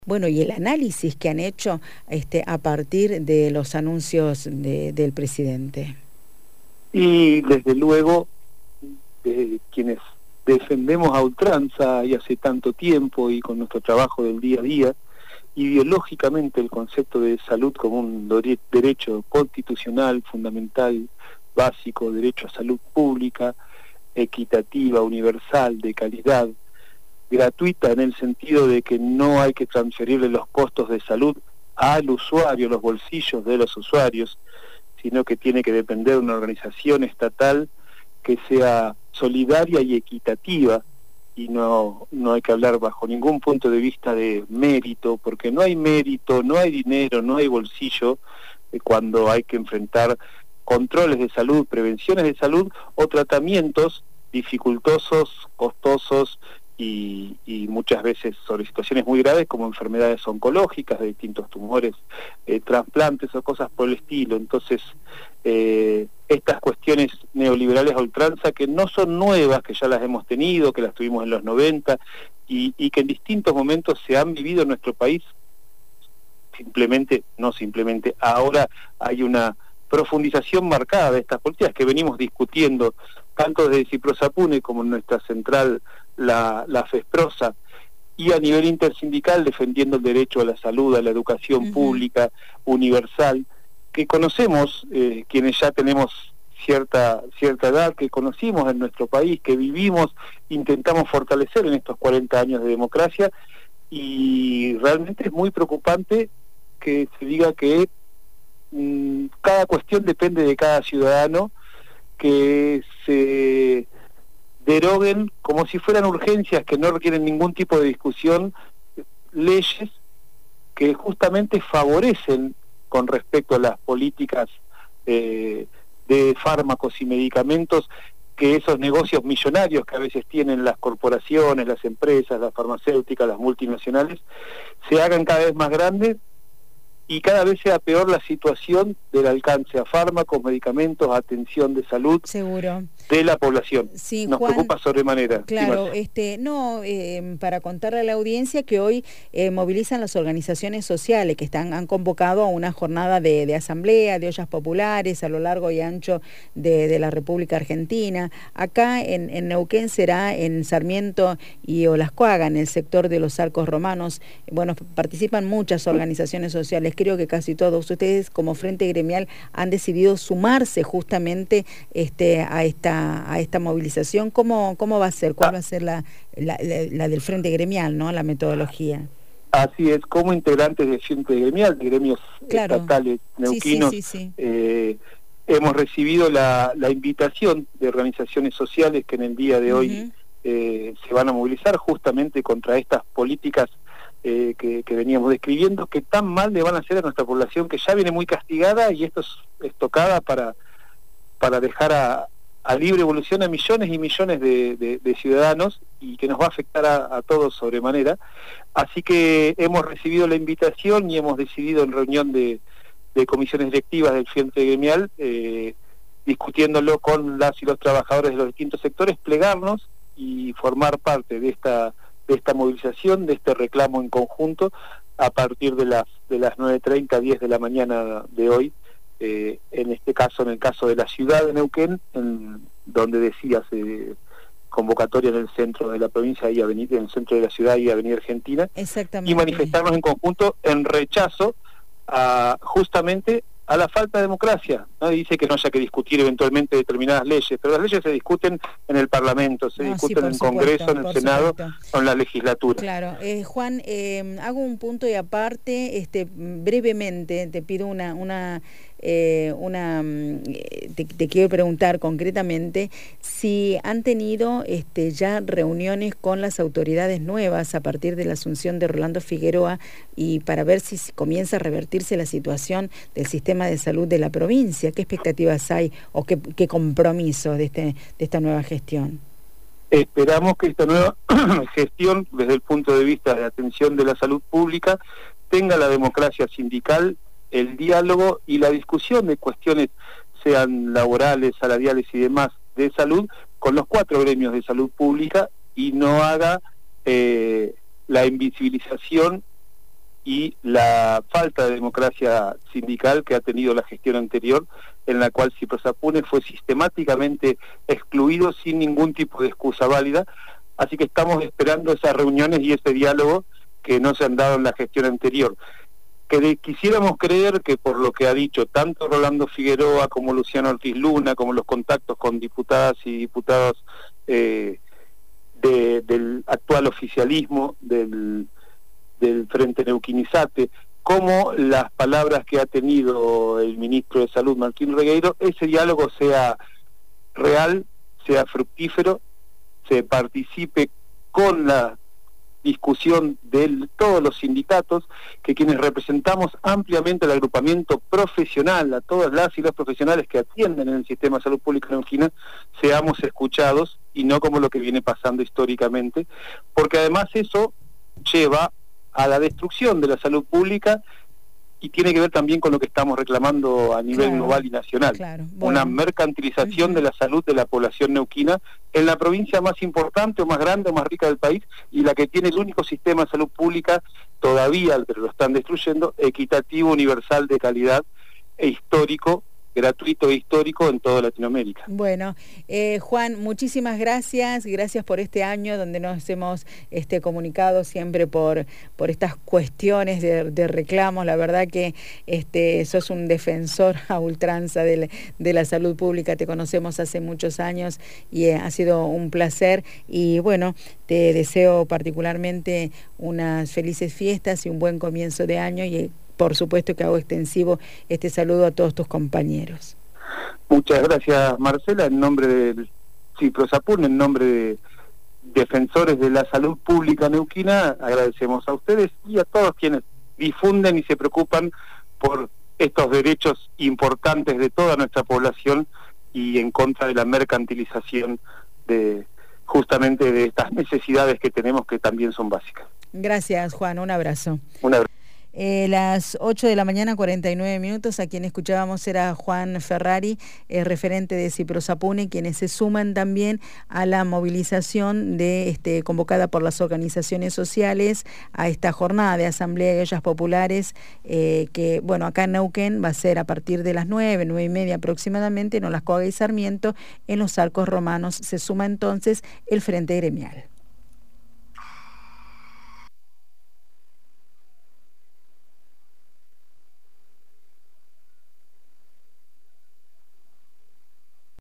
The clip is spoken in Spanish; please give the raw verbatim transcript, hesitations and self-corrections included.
Bueno, y el análisis que han hecho este, a partir de los anuncios de, del presidente. Y desde luego, eh, quienes defendemos a ultranza y hace tanto tiempo y con nuestro trabajo del día a día, ideológicamente el concepto de salud como un derecho constitucional, fundamental, básico, derecho a salud pública, equitativa, universal, de calidad, gratuita en el sentido de que no hay que transferirle los costos de salud al usuario, los bolsillos de los usuarios, sino que tiene que depender de una organización estatal que sea solidaria y equitativa, y no, no hay que hablar bajo ningún punto de vista de mérito, porque no hay mérito, no hay dinero, no hay bolsillo eh, cuando hay que enfrentar controles de salud, prevenciones de salud o tratamientos dificultosos, costosos y, y muchas veces sobre situaciones muy graves como enfermedades oncológicas de distintos tumores, eh, trasplantes o cosas por el estilo. Entonces, eh, estas cuestiones neoliberales a ultranza que no son nuevas, que ya las hemos tenido, que las tuvimos en los noventa y, y que en distintos momentos se han vivido en nuestro país, simplemente, no simplemente, ahora hay una profundización marcada de estas políticas que venimos discutiendo tanto desde Ciprosapune como en nuestra central la, la FESPROSA, y a nivel intersindical defendiendo el derecho a la salud, a la educación uh-huh. pública, universal, que conocemos, eh, quienes ya tenemos cierta cierta edad, que conocimos en nuestro país, que vivimos, intentamos fortalecer en estos cuarenta años de democracia, y realmente es muy preocupante que se diga que mmm, cada cuestión depende de cada ciudadano, que se deroguen como si fueran urgencias que no requieren ningún tipo de discusión, leyes que justamente favorecen con respecto a las políticas eh, de fármacos y medicamentos, que esos negocios millonarios que a veces tienen las corporaciones, las empresas, las farmacéuticas, las multinacionales, se hagan cada vez más grandes y cada vez sea peor la situación del alcance a fármacos, medicamentos, atención de salud. Seguro. De la población. Sí, nos Juan, preocupa sobremanera. Claro, este, no, eh, para contarle a la audiencia que hoy eh, movilizan las organizaciones sociales que están han convocado a una jornada de, de asamblea, de ollas populares a lo largo y ancho de, de la República Argentina. Acá en, en Neuquén será en Sarmiento y Olascuaga, en el sector de los Arcos Romanos. Bueno, participan muchas organizaciones sociales, creo que casi todos. Ustedes como Frente Gremial han decidido sumarse justamente este, a esta a esta movilización. ¿Cómo, cómo va a ser? ¿Cuál va a ser la, la, la, la del Frente Gremial, ¿no? La metodología. Así es, como integrantes del Frente Gremial, de gremios claro. estatales neuquinos, sí, sí, sí, sí. Eh, hemos recibido la, la invitación de organizaciones sociales que en el día de uh-huh. hoy eh, se van a movilizar justamente contra estas políticas eh, que, que veníamos describiendo, que tan mal le van a hacer a nuestra población, que ya viene muy castigada, y esto es, es tocada para, para dejar a a libre evolución a millones y millones de, de, de ciudadanos, y que nos va a afectar a, a todos sobremanera. Así que hemos recibido la invitación y hemos decidido en reunión de, de comisiones directivas del Frente Gremial, eh, discutiéndolo con las y los trabajadores de los distintos sectores, plegarnos y formar parte de esta de esta movilización, de este reclamo en conjunto, a partir de las de las nueve treinta, diez de la mañana de hoy. Eh, en este caso, en el caso de la ciudad de Neuquén, en, donde decías eh, convocatoria en el centro de la provincia y avenida, en el centro de la ciudad y Avenida Argentina, y manifestarnos en conjunto en rechazo a justamente a la falta de democracia. Nadie dice que no haya que discutir eventualmente determinadas leyes, pero las leyes se discuten en el Parlamento, se no, discuten sí, en el Congreso, supuesto, en el Senado, supuesto. O en la legislatura. Claro, eh, Juan, eh, hago un punto y aparte, este, brevemente te pido una, una, eh, una te, te quiero preguntar concretamente si han tenido este, ya reuniones con las autoridades nuevas a partir de la asunción de Rolando Figueroa, y para ver si comienza a revertirse la situación del sistema de salud de la provincia. ¿Qué expectativas hay o qué, qué compromiso de, este, de esta nueva gestión? Esperamos que esta nueva gestión, desde el punto de vista de atención de la salud pública, tenga la democracia sindical, el diálogo y la discusión de cuestiones, sean laborales, salariales y demás, de salud, con los cuatro gremios de salud pública, y no haga eh, la invisibilización y la falta de democracia sindical que ha tenido la gestión anterior, en la cual Ciprosapune fue sistemáticamente excluido sin ningún tipo de excusa válida. Así que estamos esperando esas reuniones y ese diálogo que no se han dado en la gestión anterior. Que de, quisiéramos creer que por lo que ha dicho tanto Rolando Figueroa como Luciano Ortiz Luna, como los contactos con diputadas y diputados eh, de, del actual oficialismo, del, del Frente Neuquinizate, como las palabras que ha tenido el ministro de Salud, Martín Regueiro, ese diálogo sea real, sea fructífero, se participe con la discusión de todos los sindicatos, que quienes representamos ampliamente el agrupamiento profesional, a todas las y los profesionales que atienden en el sistema de salud pública neuquina, seamos escuchados y no como lo que viene pasando históricamente, porque además eso lleva a la destrucción de la salud pública y tiene que ver también con lo que estamos reclamando a nivel claro, global y nacional. Claro, bueno. Una mercantilización uh-huh. de la salud de la población neuquina en la provincia más importante o más grande o más rica del país y la que tiene el único sistema de salud pública todavía, pero lo están destruyendo, equitativo, universal, de calidad e histórico, gratuito e histórico en toda Latinoamérica. Bueno, eh, Juan, muchísimas gracias, gracias por este año donde nos hemos este, comunicado siempre por, por estas cuestiones de, de reclamos. La verdad que este, sos un defensor a ultranza de la, de la salud pública, te conocemos hace muchos años y eh, ha sido un placer y bueno, te deseo particularmente unas felices fiestas y un buen comienzo de año y por supuesto que hago extensivo este saludo a todos tus compañeros. Muchas gracias, Marcela, en nombre del Ciprosapune, en nombre de defensores de la salud pública neuquina, agradecemos a ustedes y a todos quienes difunden y se preocupan por estos derechos importantes de toda nuestra población y en contra de la mercantilización de justamente de estas necesidades que tenemos que también son básicas. Gracias, Juan, un abrazo. Un abrazo. Eh, las ocho de la mañana, cuarenta y nueve minutos, a quien escuchábamos era Juan Ferrari, eh, referente de Ciprosapune, quienes se suman también a la movilización de este, convocada por las organizaciones sociales a esta jornada de asamblea de ollas populares, eh, que bueno, acá en Neuquén va a ser a partir de las nueve, nueve y media aproximadamente, en Olascoaga y Sarmiento, en los Arcos Romanos. Se suma entonces el Frente Gremial.